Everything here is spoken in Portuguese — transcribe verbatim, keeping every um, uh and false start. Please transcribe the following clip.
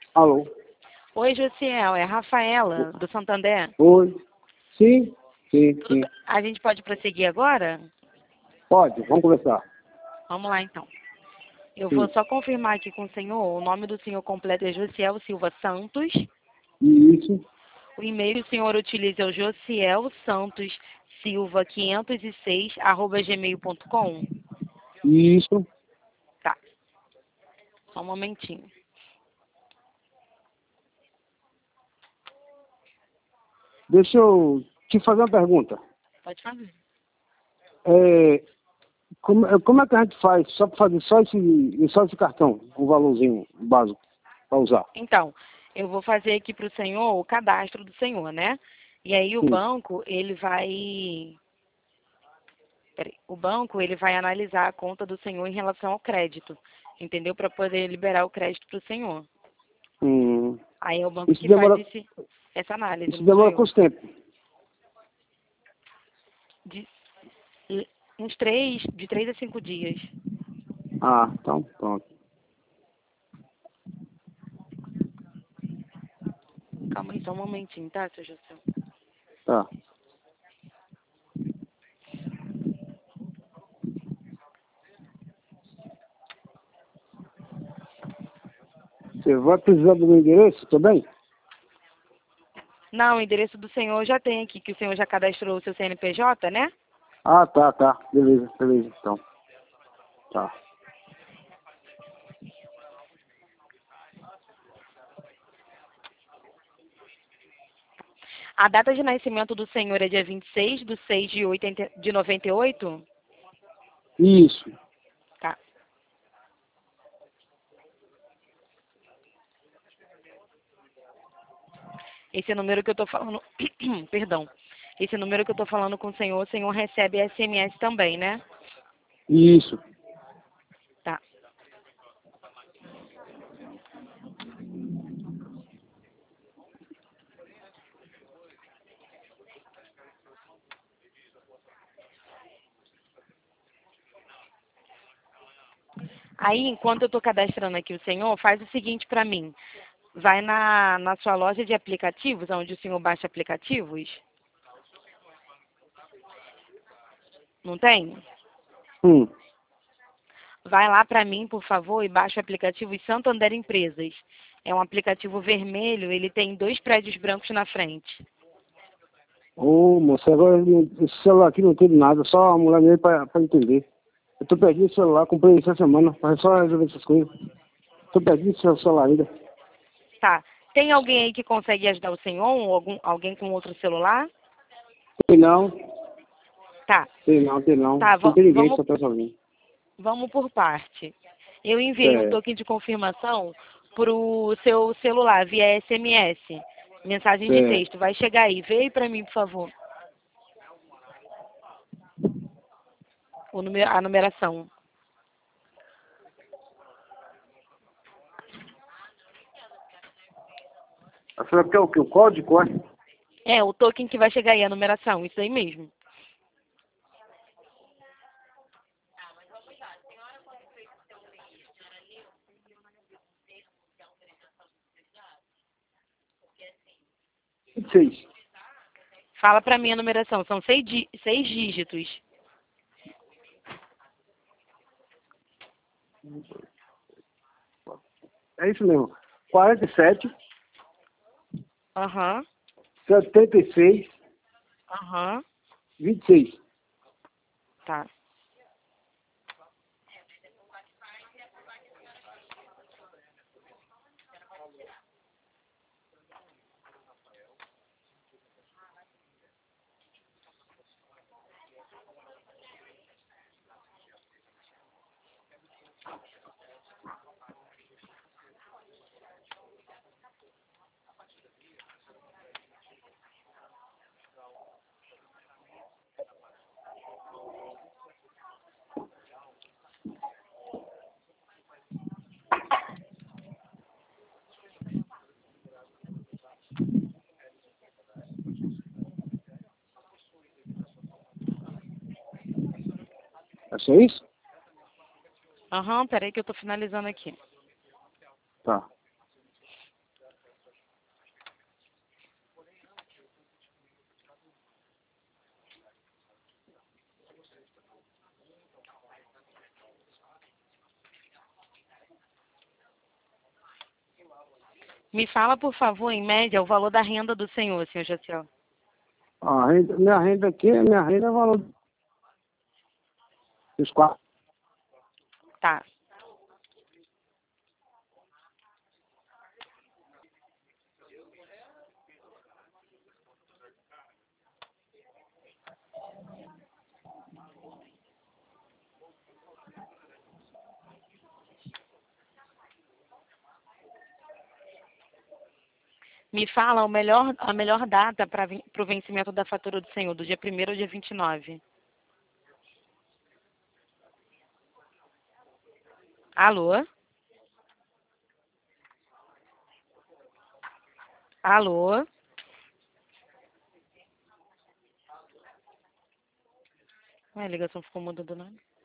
Alô? Oi, Josiel, é a Rafaela, do Santander. Oi? Sim? Sim, Tudo sim. bem? A gente pode prosseguir agora? Pode, vamos conversar. Vamos lá, então. Eu vou Sim. só confirmar aqui com o senhor. O nome do senhor completo é Josiel Silva Santos. Isso, O e-mail que o senhor utiliza é o josiel santos silva quinhentos e seis arroba gmail ponto com. isso. Tá, só um momentinho. Deixa eu te fazer uma pergunta. Pode fazer. É, como, é- como é que a gente faz só para fazer só esse, só esse cartão, o valorzinho básico para usar? Então, eu vou fazer aqui para o senhor o cadastro do senhor, né? E aí o Sim. banco, ele vai... Peraí, o banco, ele vai analisar a conta do senhor em relação ao crédito, entendeu? Para poder liberar o crédito para o senhor. Hum, Aí é o banco isso que faz demora, esse, essa análise, isso não sou demora eu. quanto tempo? De, e- uns três, de três a cinco dias. Ah, então pronto. Calma aí, só um momentinho, tá, seu José? Tá. Você vai precisar do meu endereço também? Não, o endereço do senhor já tem aqui, que o senhor já cadastrou o seu C N P J, né? Ah, tá, tá. Beleza, beleza, então. Tá. A data de nascimento do senhor é dia vinte e seis de seis de, oitenta, de noventa e oito? Isso. Tá. Esse número que eu tô falando, perdão, esse número que eu tô falando com o senhor, o senhor recebe S M S também, né? Isso. Tá. Aí, enquanto eu tô cadastrando aqui o senhor, faz o seguinte pra mim. Vai na, na sua loja de aplicativos, onde o senhor baixa aplicativos. Não tem? Hum. Vai lá pra mim, por favor, e baixa o aplicativo Santander Empresas. É um aplicativo vermelho, ele tem dois prédios brancos na frente. Ô, moça, agora esse celular aqui não tem nada, só a mulher mesmo pra, pra entender. Eu tô perdendo o celular, comprei essa semana, mas só resolver essas coisas. Tô perdendo esse celular ainda. Tá. Tem alguém aí que consegue ajudar o senhor? Ou algum, alguém com outro celular? Tem não, Tá. tem não, tem não. Tá, Não va- tem ninguém, vamos, só tá sozinho. vamos por parte. Eu enviei um É, token de confirmação pro seu celular via S M S. Mensagem de é. texto. Vai chegar aí. Vê aí pra mim, por favor. O número, a numeração. A senhora quer o quê? O código, é? É, o token que vai chegar aí, a numeração. Isso aí mesmo. vinte e seis. Fala pra mim a numeração. São seis, dí- seis dígitos. É isso mesmo. quarenta e sete, Aham. setenta e seis, Aham. vinte e seis. Tá. É só isso? Aham, peraí que eu tô finalizando aqui. Tá. Me fala, por favor, em média, o valor da renda do senhor, senhor Jaciel. A renda, minha renda aqui, minha renda é o valor dos quatro. Tá. Me fala o melhor, a melhor data para o vencimento da fatura do senhor, do dia primeiro ao dia vinte e nove. Alô? Alô? Ué, a ligação ficou muda do nada.